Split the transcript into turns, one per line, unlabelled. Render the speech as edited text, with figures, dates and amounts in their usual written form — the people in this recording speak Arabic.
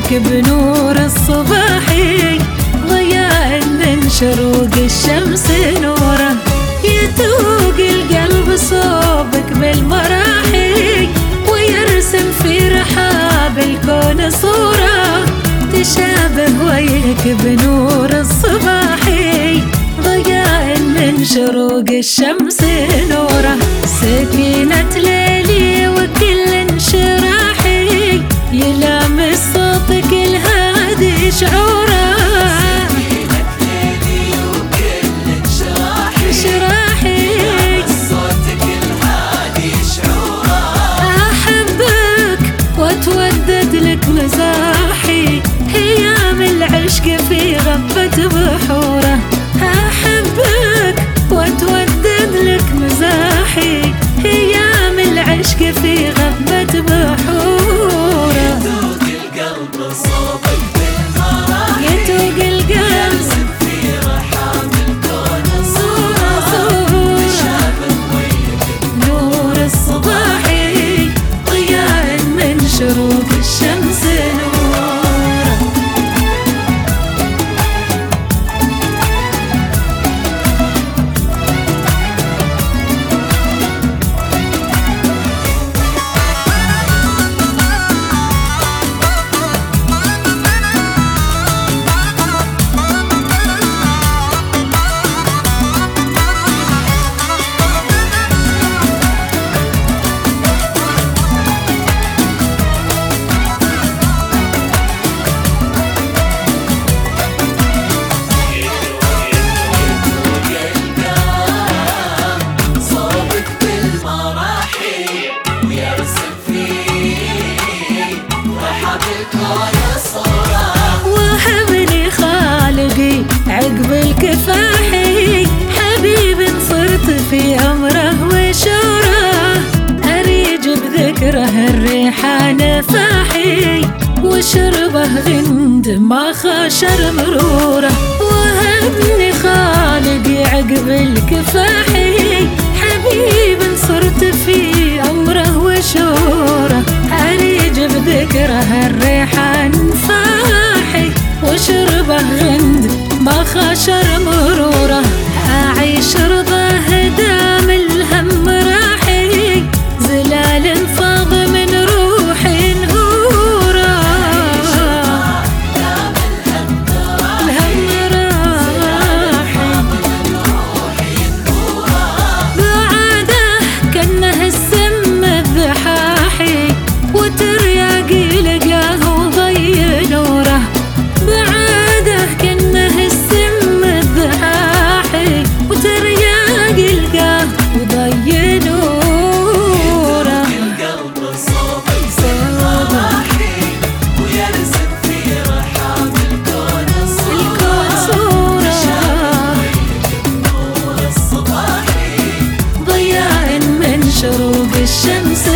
وجهك بنور الصباحي، ضياء من شروق الشمس نوره. يتوق القلب صوبك بالمراحي، ويرسم في رحاب الكون صورة. تشابه وجهك بنور الصباحي، ضياء من شروق الشمس نوره. سكينة ليلي وكل انشراحي، يلامس صوتك الهادي شعوره.
سكينة ليلي وكل انشراحي، يلامس صوتك الهادي شعوره.
أحبك وأتودد لك مزاحي، هيام العشق في غبة بحوره. أحبك وأتودد لك مزاحي، هيام العشق في غبة بحوره.
يتوق القلب صوبك بالمراحي،
يتوق القلب
يرسم في رحاب الكون صورة. تشابه وجهك
نور الصباحي، ضياء من شروق الشمس نوره.
صوبك بالمراحي، ويرسم فيه رحاب الكون صورة.
وهبني خالقي عقب الكفاحي، حبيب صرت في أمره وشوره. أريج بذكره الريحان فاحي، وشربه غند ما خاشر مروره. وهبني خالقي عقب الكفاحي، حبيب صرت في أمره وشوره. أريج بذكره الريحان فاحي، وشربه غند ما خاشر مروره. أعيش رضاه دام الهم راحي، زلال فاض من روحي نهوره.
دام الهم
راحي بعاده كأنه السم الذحاحي، وترياقي لقاه وضي نوره. بعاده كأنه السم الذحاحي، وترياقي لقاه وضي نوره.
القلب صوبك بالمراحي، ويرسم في رحاب الكون صورة.
الكون صورة،
نور الصباحي،
ضياء من شروق الشمس